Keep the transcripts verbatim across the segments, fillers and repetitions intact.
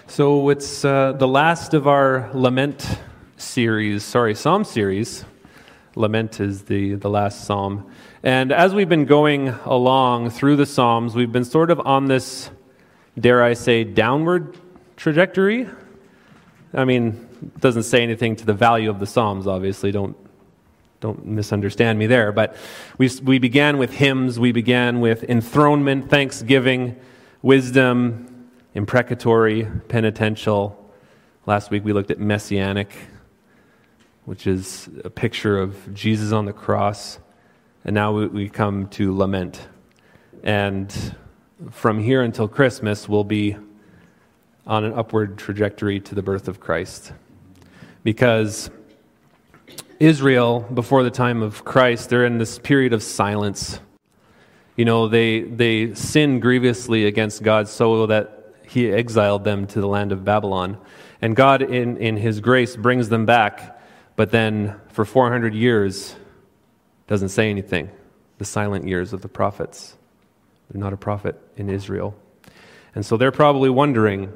So it's uh, the last of our Lament series, sorry, Psalm series. Lament is the, the last Psalm. And as we've been going along through the Psalms, we've been sort of on this, dare I say, downward trajectory. I mean, it doesn't say anything to the value of the Psalms, obviously, don't don't misunderstand me there. But we we began with hymns, we began with enthronement, thanksgiving, wisdom, imprecatory, penitential. Last week we looked at messianic, which is a picture of Jesus on the cross. And now we, we come to lament. And from here until Christmas, we'll be on an upward trajectory to the birth of Christ. Because Israel, before the time of Christ, they're in this period of silence. You know, they they sinned grievously against God so that He exiled them to the land of Babylon. And God, in, in His grace, brings them back. But then, for four hundred years, doesn't say anything. The silent years of the prophets. There's not a prophet in Israel. And so they're probably wondering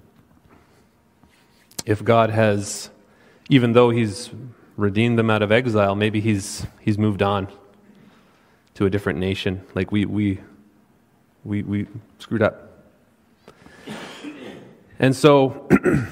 if God has, even though He's redeemed them out of exile, maybe He's He's moved on to a different nation. Like we we we we screwed up. And so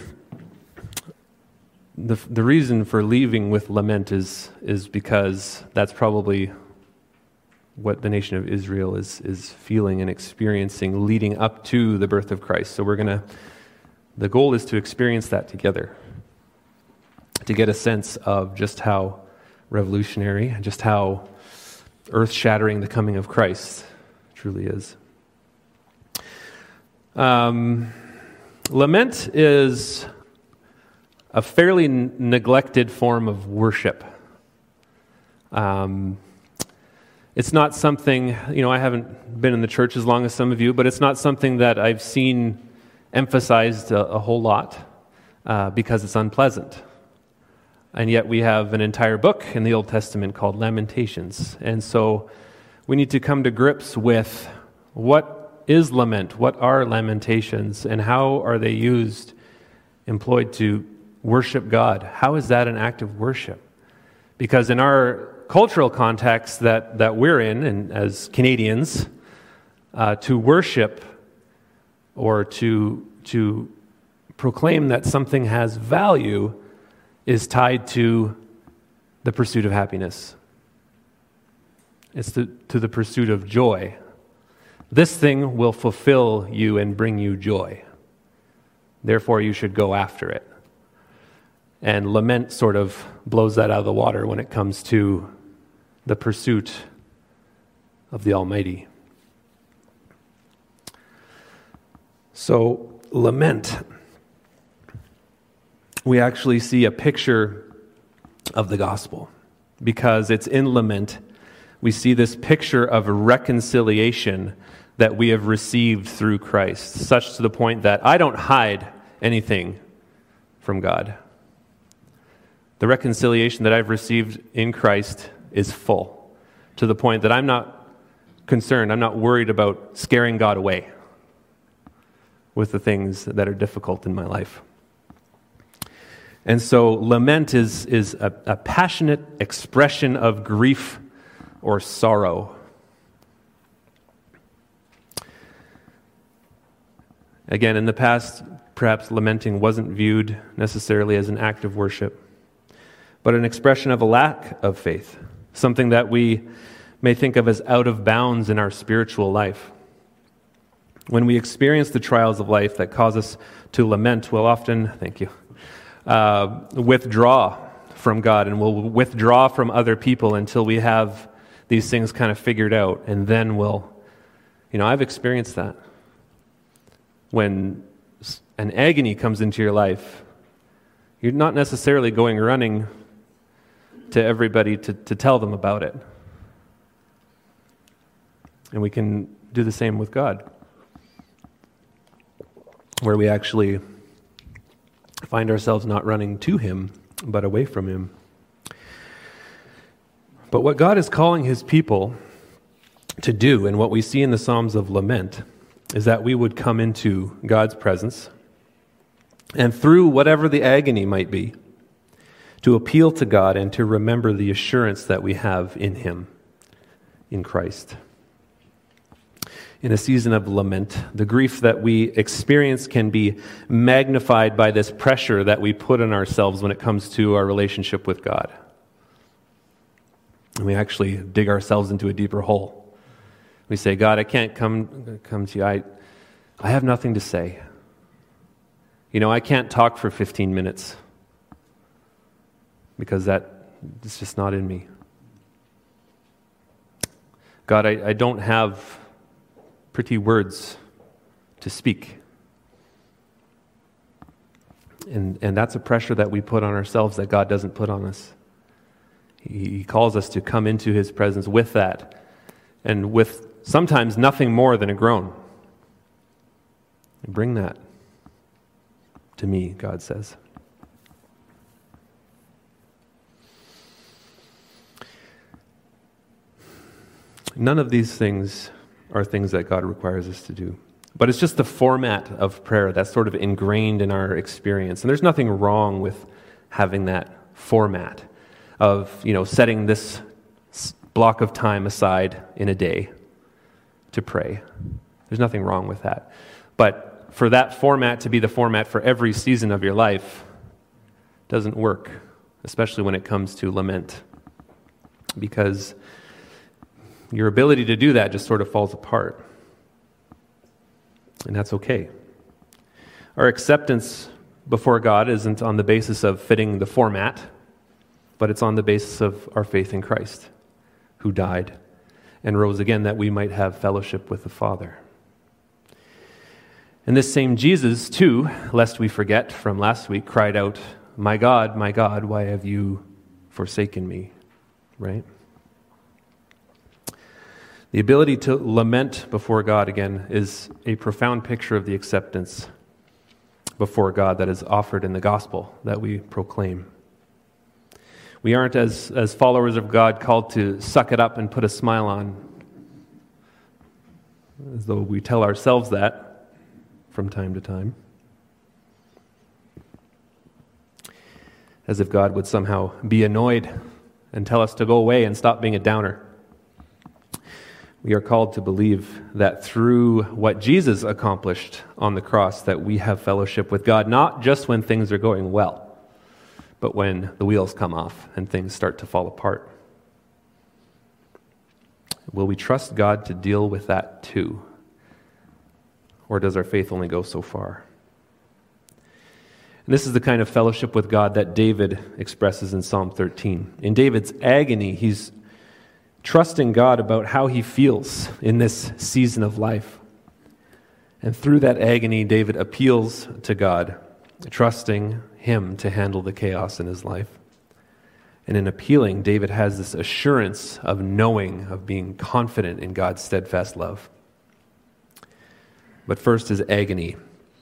the the reason for leaving with lament is is because that's probably what the nation of Israel is is feeling and experiencing leading up to the birth of Christ. So we're gonna the goal is to experience that together, to get a sense of just how revolutionary and just how earth-shattering the coming of Christ truly is. Um, lament is a fairly n- neglected form of worship. Um, it's not something, you know, I haven't been in the church as long as some of you, but it's not something that I've seen emphasized a, a whole lot uh, because it's unpleasant. And yet we have an entire book in the Old Testament called Lamentations. And so we need to come to grips with what is lament, what are lamentations, and how are they used, employed to worship God? How is that an act of worship? Because in our cultural context that, that we're in, and as Canadians, uh, to worship or to, to proclaim that something has value is tied to the pursuit of happiness. It's to, to the pursuit of joy. This thing will fulfill you and bring you joy. Therefore, you should go after it. And lament sort of blows that out of the water when it comes to the pursuit of the Almighty. So, lament. We actually see a picture of the gospel because it's in lament. We see this picture of a reconciliation that we have received through Christ, such to the point that I don't hide anything from God. The reconciliation that I've received in Christ is full, to the point that I'm not concerned, I'm not worried about scaring God away with the things that are difficult in my life. And so lament is, is a, a passionate expression of grief or sorrow. Again, in the past, perhaps lamenting wasn't viewed necessarily as an act of worship, but an expression of a lack of faith, something that we may think of as out of bounds in our spiritual life. When we experience the trials of life that cause us to lament, we'll often, thank you, Uh, withdraw from God, and we'll withdraw from other people until we have these things kind of figured out, and then we'll, you know, I've experienced that. When an agony comes into your life, you're not necessarily going running to everybody to, to tell them about it. And we can do the same with God, where we actually find ourselves not running to Him, but away from Him. But what God is calling His people to do, and what we see in the Psalms of Lament, is that we would come into God's presence And through whatever the agony might be, to appeal to God and to remember the assurance that we have in Him, in Christ. In a season of lament, the grief that we experience can be magnified by this pressure that we put on ourselves when it comes to our relationship with God. And we actually dig ourselves into a deeper hole. We say, God, I can't come come to you. I, I have nothing to say. You know, I can't talk for fifteen minutes because that is just not in me. God, I, I don't have pretty words to speak. And, and that's a pressure that we put on ourselves that God doesn't put on us. He, he calls us to come into His presence with that, and with sometimes nothing more than a groan. And bring that to me, God says. None of these things are things that God requires us to do. But it's just the format of prayer that's sort of ingrained in our experience. And there's nothing wrong with having that format of, you know, setting this block of time aside in a day to pray. There's nothing wrong with that. But for that format to be the format for every season of your life doesn't work, especially when it comes to lament. Because your ability to do that just sort of falls apart. And that's okay. Our acceptance before God isn't on the basis of fitting the format, but it's on the basis of our faith in Christ, who died and rose again that we might have fellowship with the Father. And this same Jesus, too, lest we forget from last week, cried out, "My God, my God, why have you forsaken me?" Right? The ability to lament before God, again, is a profound picture of the acceptance before God that is offered in the gospel that we proclaim. We aren't, as, as followers of God, called to suck it up and put a smile on, as though we tell ourselves that from time to time, as if God would somehow be annoyed and tell us to go away and stop being a downer. We are called to believe that through what Jesus accomplished on the cross, that we have fellowship with God, not just when things are going well, but when the wheels come off and things start to fall apart. Will we trust God to deal with that too? Or does our faith only go so far? And this is the kind of fellowship with God that David expresses in Psalm thirteen. In David's agony, he's trusting God about how he feels in this season of life. And through that agony, David appeals to God, trusting Him to handle the chaos in his life. And in appealing, David has this assurance of knowing, of being confident in God's steadfast love. But first is agony.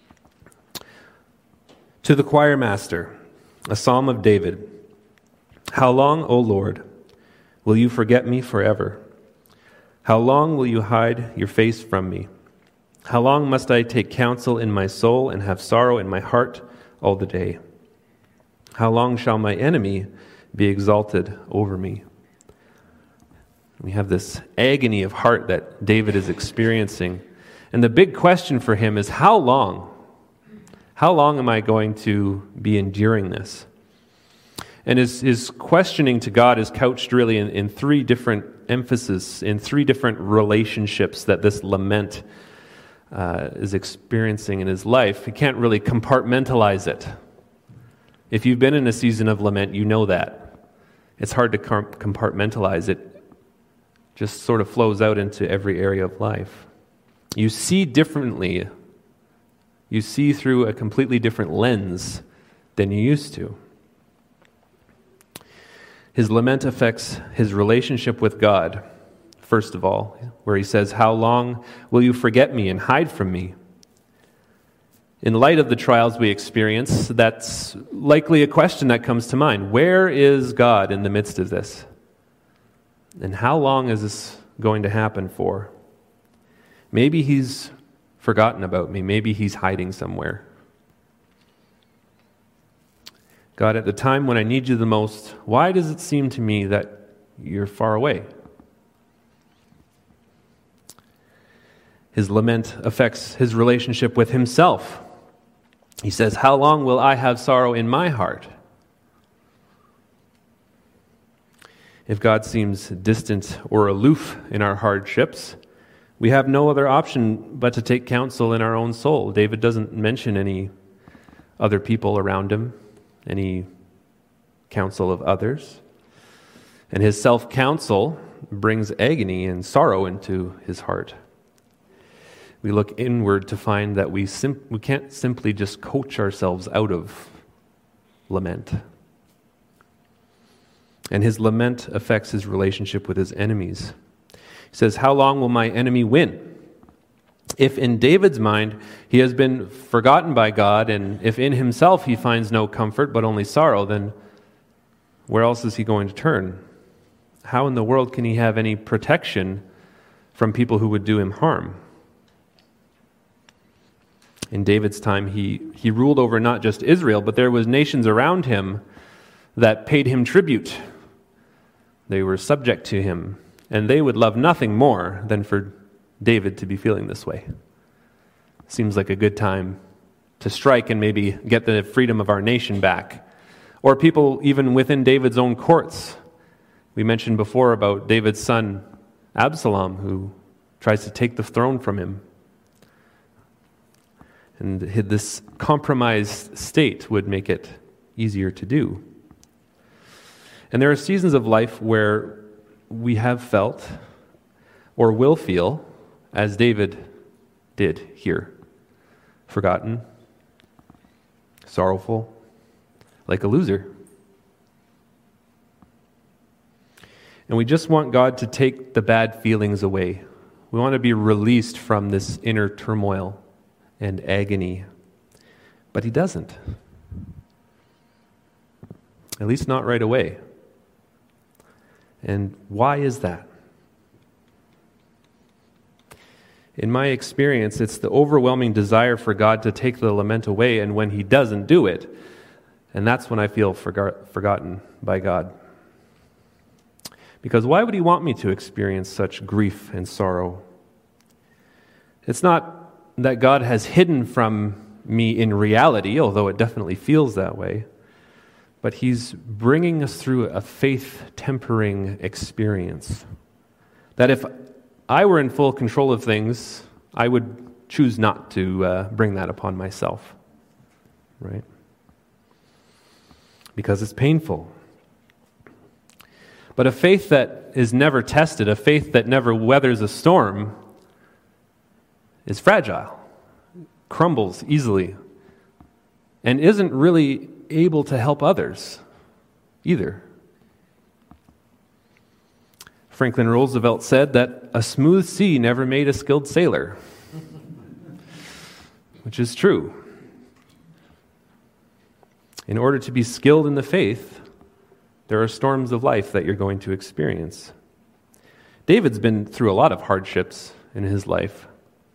To the choir master, a psalm of David. How long, O Lord, will you forget me forever? How long will you hide your face from me? How long must I take counsel in my soul and have sorrow in my heart all the day? How long shall my enemy be exalted over me? We have this agony of heart that David is experiencing. And the big question for him is, how long? How long am I going to be enduring this? And his, his questioning to God is couched really in, in three different emphases, in three different relationships that this lament uh, is experiencing in his life. He can't really compartmentalize it. If you've been in a season of lament, you know that. It's hard to compartmentalize it. It just sort of flows out into every area of life. You see differently. You see through a completely different lens than you used to. His lament affects his relationship with God, first of all, where he says, how long will you forget me and hide from me? In light of the trials we experience, that's likely a question that comes to mind. Where is God in the midst of this? And how long is this going to happen for? Maybe he's forgotten about me. Maybe he's hiding somewhere. God, at the time when I need you the most, why does it seem to me that you're far away? His lament affects his relationship with himself. He says, "How long will I have sorrow in my heart?" If God seems distant or aloof in our hardships, we have no other option but to take counsel in our own soul. David doesn't mention any other people around him, any counsel of others. And his self-counsel brings agony and sorrow into his heart. We look inward to find that we sim- we can't simply just coach ourselves out of lament. And his lament affects his relationship with his enemies. He says, "How long will my enemy win?" If in David's mind he has been forgotten by God, and if in himself he finds no comfort but only sorrow, then where else is he going to turn? How in the world can he have any protection from people who would do him harm? In David's time, he, he ruled over not just Israel, but there was nations around him that paid him tribute. They were subject to him, and they would love nothing more than for David to be feeling this way. Seems like a good time to strike and maybe get the freedom of our nation back. Or people even within David's own courts. We mentioned before about David's son Absalom, who tries to take the throne from him. And this compromised state would make it easier to do. And there are seasons of life where we have felt or will feel, as David did here, forgotten, sorrowful, like a loser. And we just want God to take the bad feelings away. We want to be released from this inner turmoil and agony. But he doesn't. At least not right away. And why is that? In my experience, it's the overwhelming desire for God to take the lament away, and when he doesn't do it, and that's when I feel forgot, forgotten by God. Because why would he want me to experience such grief and sorrow? It's not that God has hidden from me in reality, although it definitely feels that way, but he's bringing us through a faith-tempering experience. That if I were in full control of things, I would choose not to uh, bring that upon myself, right? Because it's painful. But a faith that is never tested, a faith that never weathers a storm, is fragile, crumbles easily, and isn't really able to help others either. Franklin Roosevelt said that a smooth sea never made a skilled sailor, which is true. In order to be skilled in the faith, there are storms of life that you're going to experience. David's been through a lot of hardships in his life.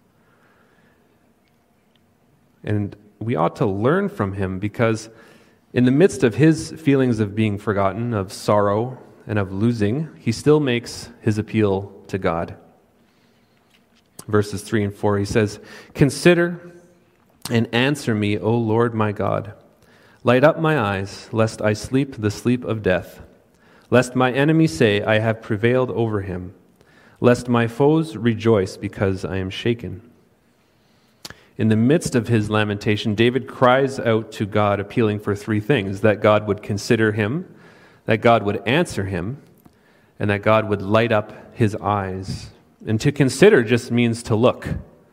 And we ought to learn from him, because in the midst of his feelings of being forgotten, of sorrow, and of losing, he still makes his appeal to God. Verses three and four, he says, "Consider and answer me, O Lord my God. Light up my eyes, lest I sleep the sleep of death. Lest my enemies say, I have prevailed over him. Lest my foes rejoice because I am shaken." In the midst of his lamentation, David cries out to God, appealing for three things: that God would consider him, that God would answer him, and that God would light up his eyes. And to consider just means to look.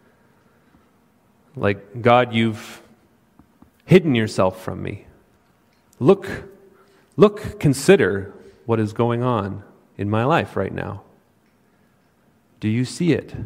Like, God, you've hidden yourself from me. Look, look, consider what is going on in my life right now. Do you see it?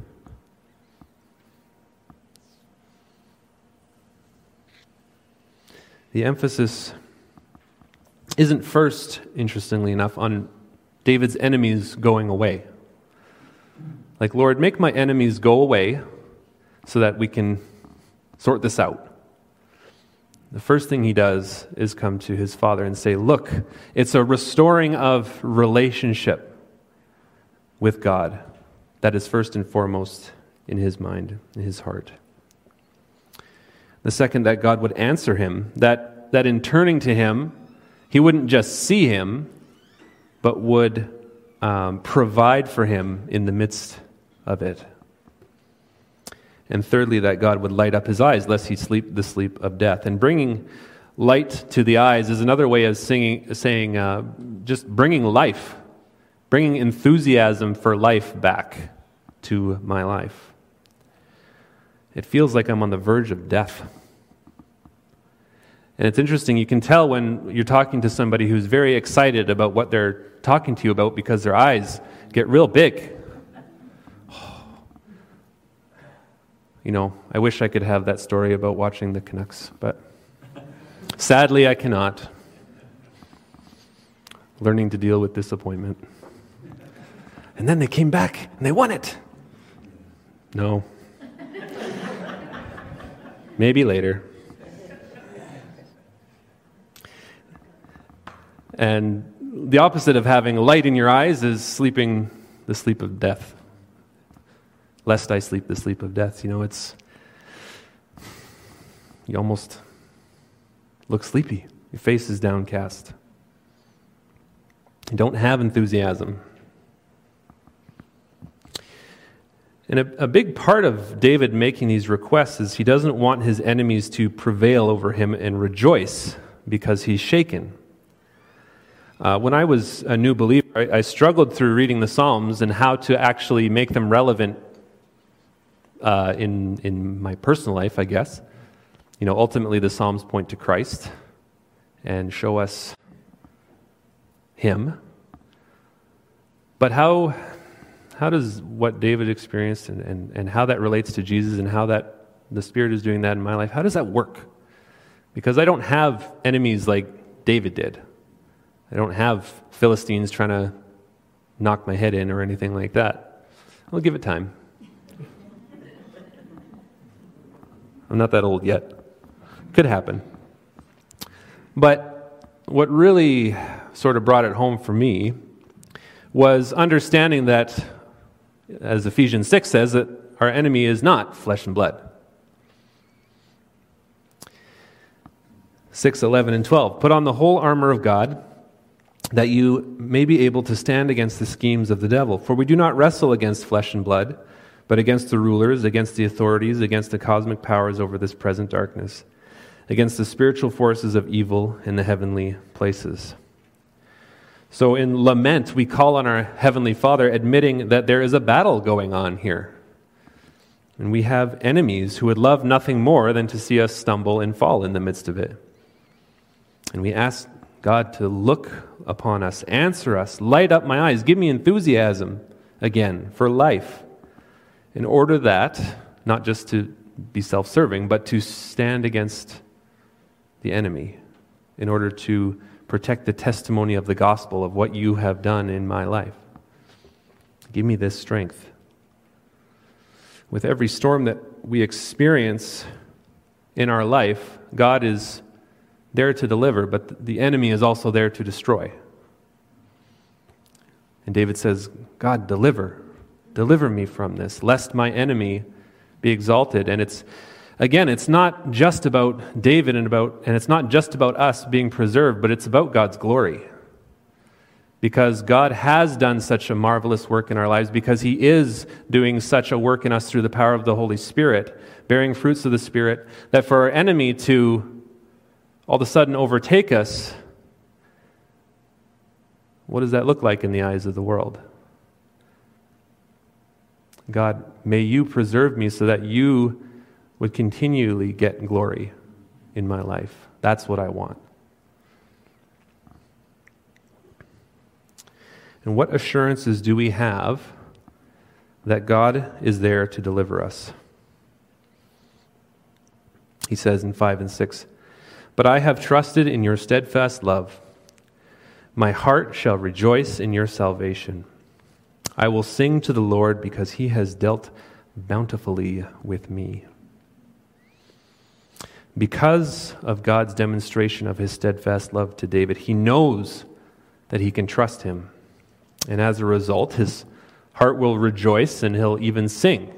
The emphasis isn't first, interestingly enough, on David's enemies going away. Like, Lord, make my enemies go away so that we can sort this out. the first thing he does is come to his father and say, look, it's a restoring of relationship with God that is first and foremost in his mind, in his heart. The second, that God would answer him, that, that in turning to him, he wouldn't just see him, but would um, provide for him in the midst of it. And thirdly, that God would light up his eyes, lest he sleep the sleep of death. And bringing light to the eyes is another way of singing, saying uh, just bringing life, bringing enthusiasm for life back to my life. It feels like I'm on the verge of death. And it's interesting, you can tell when you're talking to somebody who's very excited about what they're talking to you about because their eyes get real big. You know, I wish I could have that story about watching the Canucks, but sadly I cannot. Learning to deal with disappointment. And then they came back and they won it. No. Maybe later. And the opposite of having light in your eyes is sleeping the sleep of death. Lest I sleep the sleep of death. You know, it's, you almost look sleepy. Your face is downcast. You don't have enthusiasm. And a, a big part of David making these requests is he doesn't want his enemies to prevail over him and rejoice because he's shaken. Uh, when I was a new believer, I, I struggled through reading the Psalms and how to actually make them relevant uh, in in my personal life, I guess. You know, ultimately the Psalms point to Christ and show us Him. But how how does what David experienced and, and, and how that relates to Jesus and how that the Spirit is doing that in my life, how does that work? Because I don't have enemies like David did. I don't have Philistines trying to knock my head in or anything like that. I'll give it time. I'm not that old yet. Could happen. But what really sort of brought it home for me was understanding that, as Ephesians six says, that our enemy is not flesh and blood. six, eleven, and twelve. Put on the whole armor of God, that you may be able to stand against the schemes of the devil. For we do not wrestle against flesh and blood, but against the rulers, against the authorities, against the cosmic powers over this present darkness, against the spiritual forces of evil in the heavenly places. So in lament, we call on our Heavenly Father, admitting that there is a battle going on here. And we have enemies who would love nothing more than to see us stumble and fall in the midst of it. And we ask God to look upon us, answer us, light up my eyes, give me enthusiasm again for life, in order that, not just to be self-serving, but to stand against the enemy, in order to protect the testimony of the gospel of what you have done in my life. Give me this strength. With every storm that we experience in our life, God is there to deliver, but the enemy is also there to destroy. And David says, God, deliver. Deliver me from this, lest my enemy be exalted. And it's, again, it's not just about David and about, and it's not just about us being preserved, but it's about God's glory. Because God has done such a marvelous work in our lives, because He is doing such a work in us through the power of the Holy Spirit, bearing fruits of the Spirit, that for our enemy to all of a sudden overtake us, what does that look like in the eyes of the world? God, may you preserve me so that you would continually get glory in my life. That's what I want. And what assurances do we have that God is there to deliver us? He says in five and six, "But I have trusted in your steadfast love. My heart shall rejoice in your salvation. I will sing to the Lord because He has dealt bountifully with me." because of God's demonstration of his steadfast love to David, he knows that he can trust him. And as a result, his heart will rejoice and he'll even sing.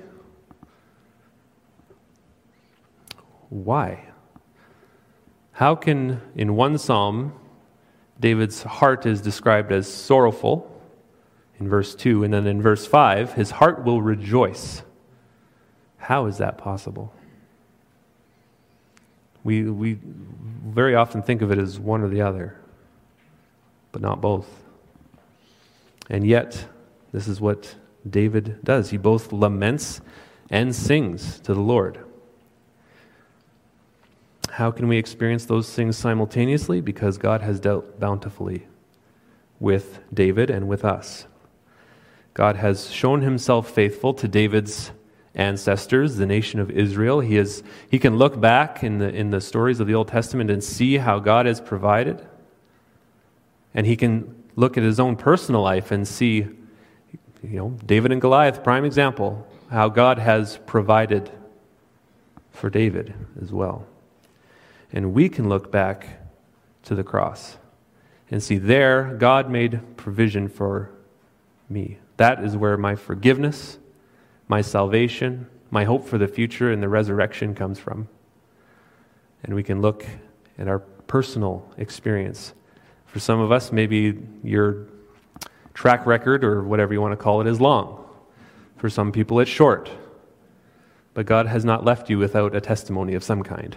Why? How can, in one psalm, David's heart is described as sorrowful in verse two, and then in verse five, his heart will rejoice? How is that possible? We, we very often think of it as one or the other, but not both. And yet, this is what David does. He both laments and sings to the Lord. How can we experience those things simultaneously? Because God has dealt bountifully with David and with us. God has shown himself faithful to David's ancestors, the nation of Israel. He is he can look back in the in the stories of the Old Testament and see how God has provided. And he can look at his own personal life and see, you know, David and Goliath, prime example, how God has provided for David as well. And we can look back to the cross and see there God made provision for me. That is where my forgiveness, my salvation, my hope for the future and the resurrection comes from. And we can look at our personal experience. For some of us, maybe your track record, or whatever you want to call it, is long. For some people, it's short. But God has not left you without a testimony of some kind.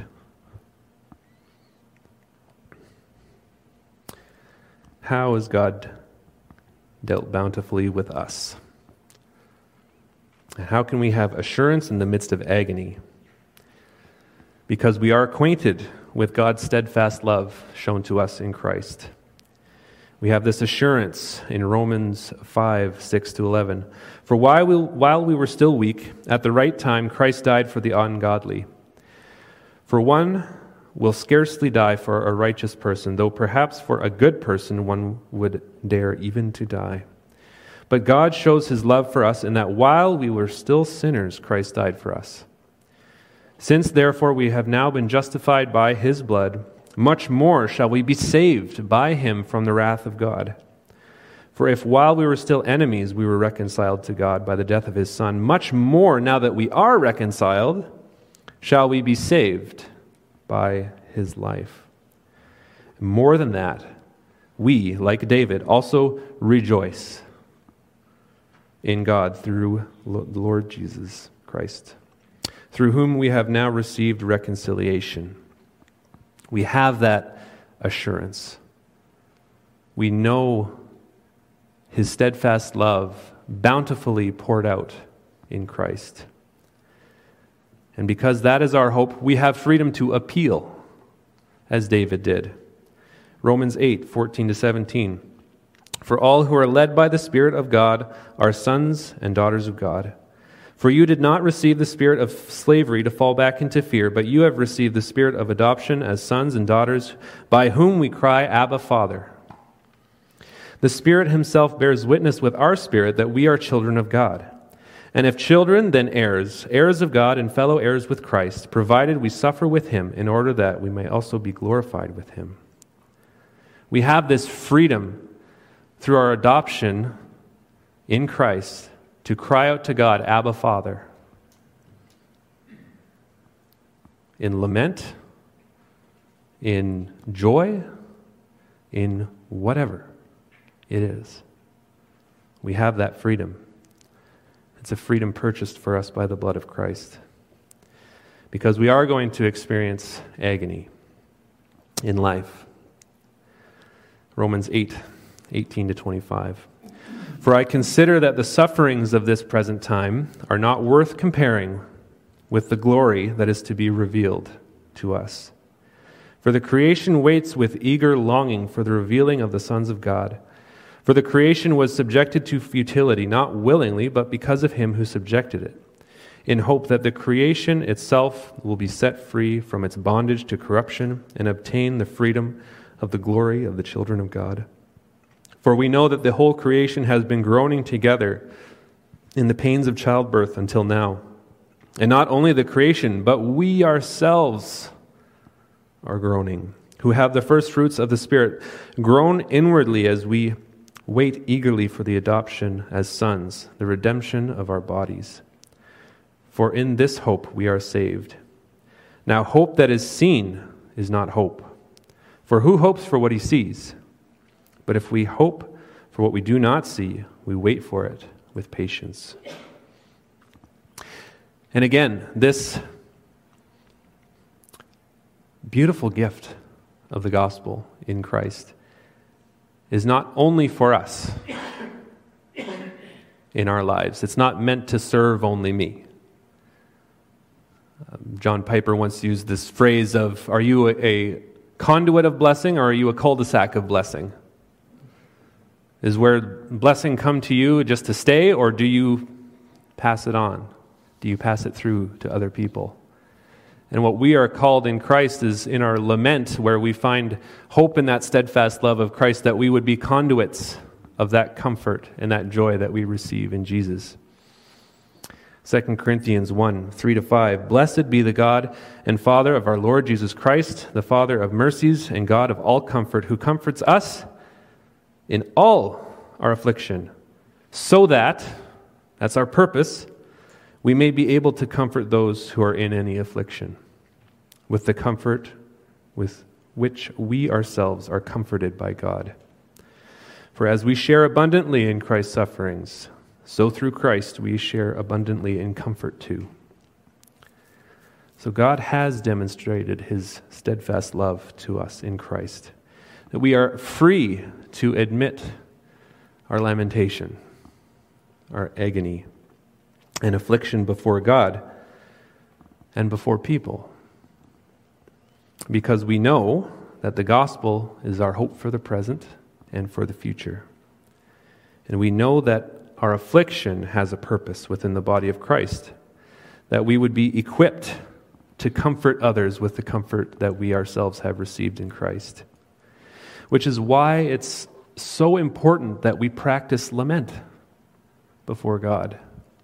How has God dealt bountifully with us? And how can we have assurance in the midst of agony? Because we are acquainted with God's steadfast love shown to us in Christ. We have this assurance in Romans five, six to eleven. For while we, while we were still weak, at the right time Christ died for the ungodly. For one will scarcely die for a righteous person, though perhaps for a good person one would dare even to die. But God shows his love for us in that while we were still sinners, Christ died for us. Since therefore we have now been justified by his blood, much more shall we be saved by him from the wrath of God. For if while we were still enemies we were reconciled to God by the death of his Son, much more now that we are reconciled shall we be saved by his life. More than that, we, like David, also rejoice in God through the Lord Jesus Christ, through whom we have now received reconciliation. We have that assurance. We know his steadfast love bountifully poured out in Christ. And because that is our hope, we have freedom to appeal, as David did. Romans eight, fourteen to seventeen. For all who are led by the Spirit of God are sons and daughters of God. For you did not receive the spirit of slavery to fall back into fear, but you have received the spirit of adoption as sons and daughters, by whom we cry, Abba, Father. The Spirit himself bears witness with our spirit that we are children of God. And if children, then heirs, heirs of God and fellow heirs with Christ, provided we suffer with him in order that we may also be glorified with him. We have this freedom through our adoption in Christ to cry out to God, Abba, Father, in lament, in joy, in whatever it is. We have that freedom. It's a freedom purchased for us by the blood of Christ. Because we are going to experience agony in life. Romans eight, eighteen to twenty-five. For I consider that the sufferings of this present time are not worth comparing with the glory that is to be revealed to us. For the creation waits with eager longing for the revealing of the sons of God. For the creation was subjected to futility, not willingly, but because of him who subjected it, in hope that the creation itself will be set free from its bondage to corruption and obtain the freedom of the glory of the children of God. For we know that the whole creation has been groaning together in the pains of childbirth until now. And not only the creation, but we ourselves are groaning, who have the first fruits of the Spirit, groan inwardly as we wait eagerly for the adoption as sons, the redemption of our bodies. For in this hope we are saved. Now hope that is seen is not hope. For who hopes for what he sees? But if we hope for what we do not see, we wait for it with patience. And again, this beautiful gift of the gospel in Christ is not only for us in our lives. It's not meant to serve only me. Um, John Piper once used this phrase of, are you a, a conduit of blessing or are you a cul-de-sac of blessing? Is where blessing come to you just to stay, or do you pass it on? Do you pass it through to other people? And what we are called in Christ is in our lament, where we find hope in that steadfast love of Christ, that we would be conduits of that comfort and that joy that we receive in Jesus. Second Corinthians one, three to five. Blessed be the God and Father of our Lord Jesus Christ, the Father of mercies and God of all comfort, who comforts us in all our affliction, so that, that's our purpose, we may be able to comfort those who are in any affliction, with the comfort with which we ourselves are comforted by God. For as we share abundantly in Christ's sufferings, so through Christ we share abundantly in comfort too. So God has demonstrated his steadfast love to us in Christ, that we are free to admit our lamentation, our agony, and affliction before God and before people, because we know that the gospel is our hope for the present and for the future. And we know that our affliction has a purpose within the body of Christ, that we would be equipped to comfort others with the comfort that we ourselves have received in Christ. Which is why it's so important that we practice lament before God.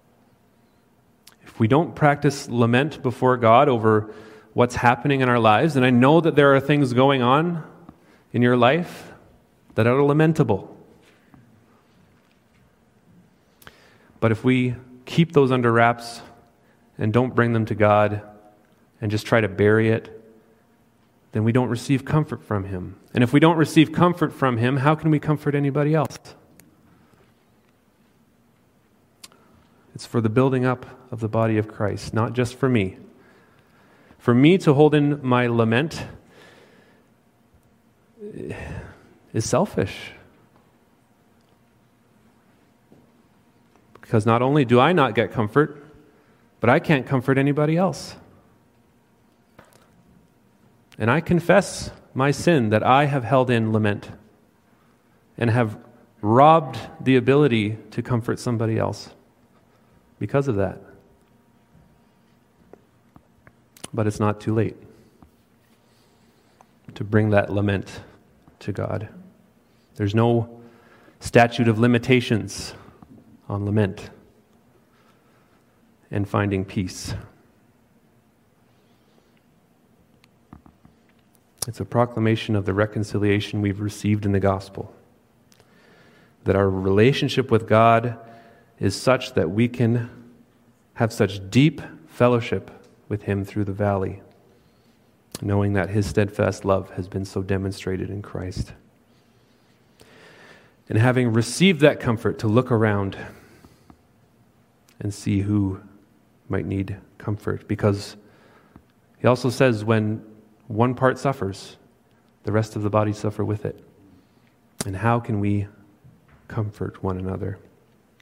If we don't practice lament before God over what's happening in our lives, and I know that there are things going on in your life that are lamentable, but if we keep those under wraps and don't bring them to God and just try to bury it, then we don't receive comfort from him. And if we don't receive comfort from him, how can we comfort anybody else? It's for the building up of the body of Christ, not just for me. For me to hold in my lament is selfish. Because not only do I not get comfort, but I can't comfort anybody else. And I confess my sin that I have held in lament and have robbed the ability to comfort somebody else because of that. But it's not too late to bring that lament to God. There's no statute of limitations on lament and finding peace. It's a proclamation of the reconciliation we've received in the gospel, that our relationship with God is such that we can have such deep fellowship with him through the valley, knowing that his steadfast love has been so demonstrated in Christ. And having received that comfort, to look around and see who might need comfort, because he also says when one part suffers, the rest of the body suffer with it. And how can we comfort one another?